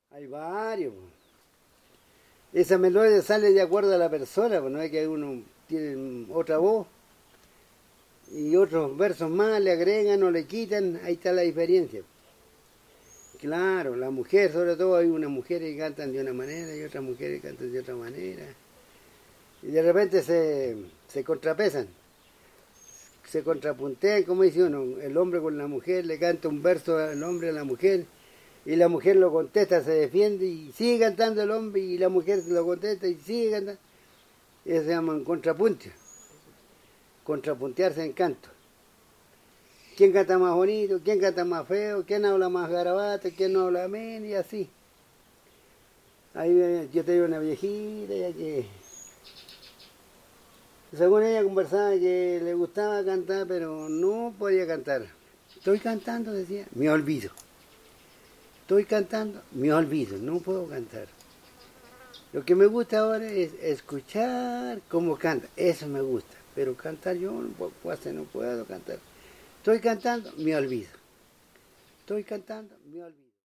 Hay varios, po. Esa melodía sale de acuerdo a la persona, pues no es que uno tiene otra voz y otros versos más le agregan o le quitan, ahí está la diferencia. Claro, la mujer, sobre todo, hay unas mujeres que cantan de una manera y otras mujeres que cantan de otra manera. Y de repente se contrapesan, se contrapuntean, como dice uno, el hombre con la mujer, le canta un verso al hombre a la mujer, y la mujer lo contesta, se defiende y sigue cantando el hombre y la mujer lo contesta y sigue cantando. Eso se llama contrapunte, contrapuntearse en canto. ¿Quién canta más bonito? ¿Quién canta más feo? ¿Quién habla más garabato? ¿Quién no habla menos? Y así. Ahí yo tenía una viejita ya que, según ella conversaba que le gustaba cantar, pero no podía cantar. Estoy cantando, decía, me olvido. Estoy cantando, me olvido, no puedo cantar. Lo que me gusta ahora es escuchar cómo canta, eso me gusta. Pero cantar yo no puedo cantar. Estoy cantando, me olvido. Estoy cantando, me olvido.